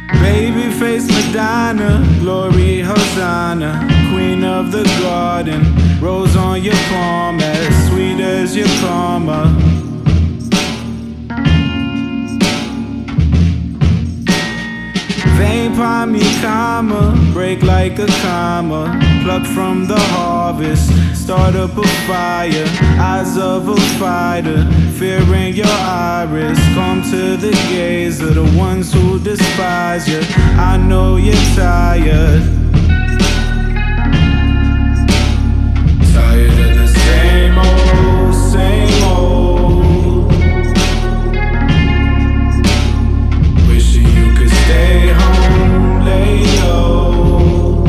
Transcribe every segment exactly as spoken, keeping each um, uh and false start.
Babyface Madonna, glory Hosanna, queen of the garden, rose on your palm, as sweet as your karma. Vein palmy comma, break like a comma, pluck from the harvest, start up a fire, eyes of a fighter, fear in your iris, come to the gaze of the ones who despise you. I know you're tired, tired of the same old, same old, wishing you could stay home, lay low,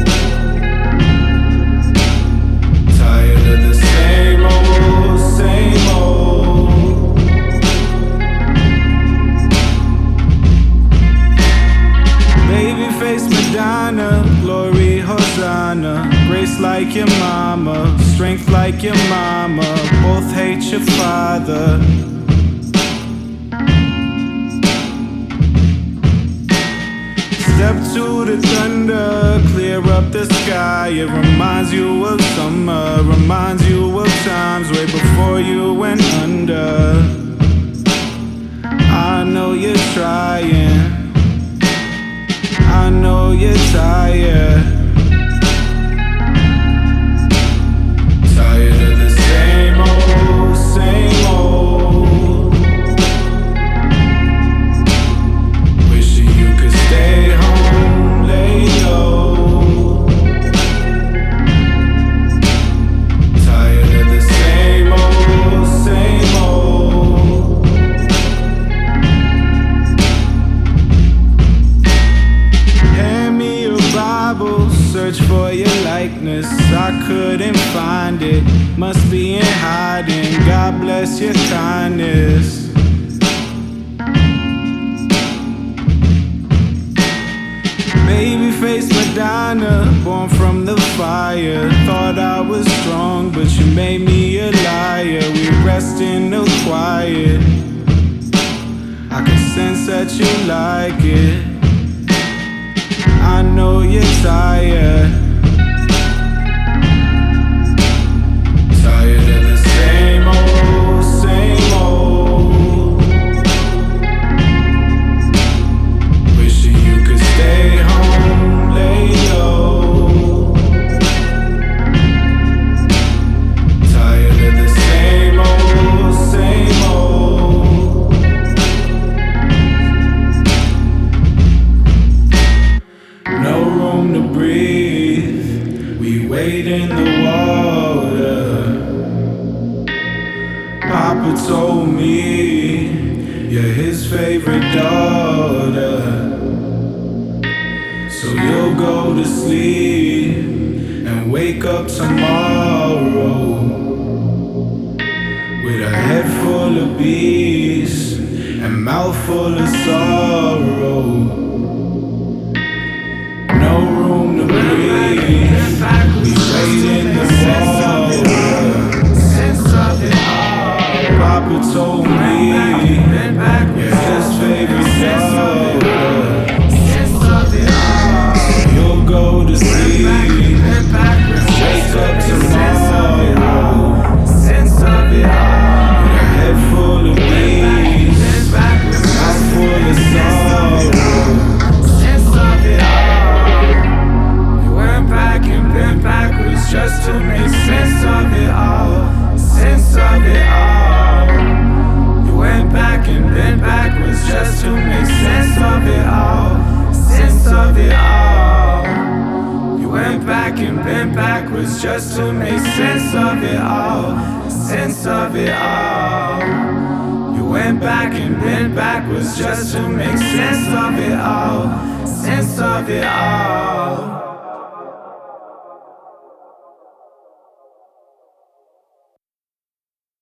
tired of the same old, same old. Babyface Madonna, glory Hosanna, grace like your mama, strength like your mama, both hate your father. Step to the thunder, clear up the sky. It reminds you of summer, reminds you of times way before you went under. I know you're trying, I know you're tired, tired of the same old, same old, wishing you could stay home, lay low, tired of the same old, same old. Hand me your Bible, search for your likeness, I couldn't find it, must be in hiding, God bless your kindness. Babyface Madonna, born from the fire, thought I was strong, but you made me a liar. We rest in the quiet, I can sense that you like it, I know you're tired, tired of the same old, same old, wishing you could stay home, lay low, tired of the same old, same old. No room to breathe, we wade in the water. Papa told me you're his favorite daughter, so you'll go to sleep and wake up tomorrow with a head full of peace and mouth full of sorrow. No room to breathe, we wait in the water. Papa told me you're his favorite daughter, you'll go to sleep and wake up tomorrow with a head full of peace, mouth full of sorrow. Just to make sense of it all, sense of it all. You went back and bent backwards just to make sense of it all, sense of it all. You went back and bent backwards just to make sense of it all, sense of it all. You went back and bent backwards just to make sense of it all, sense of it all.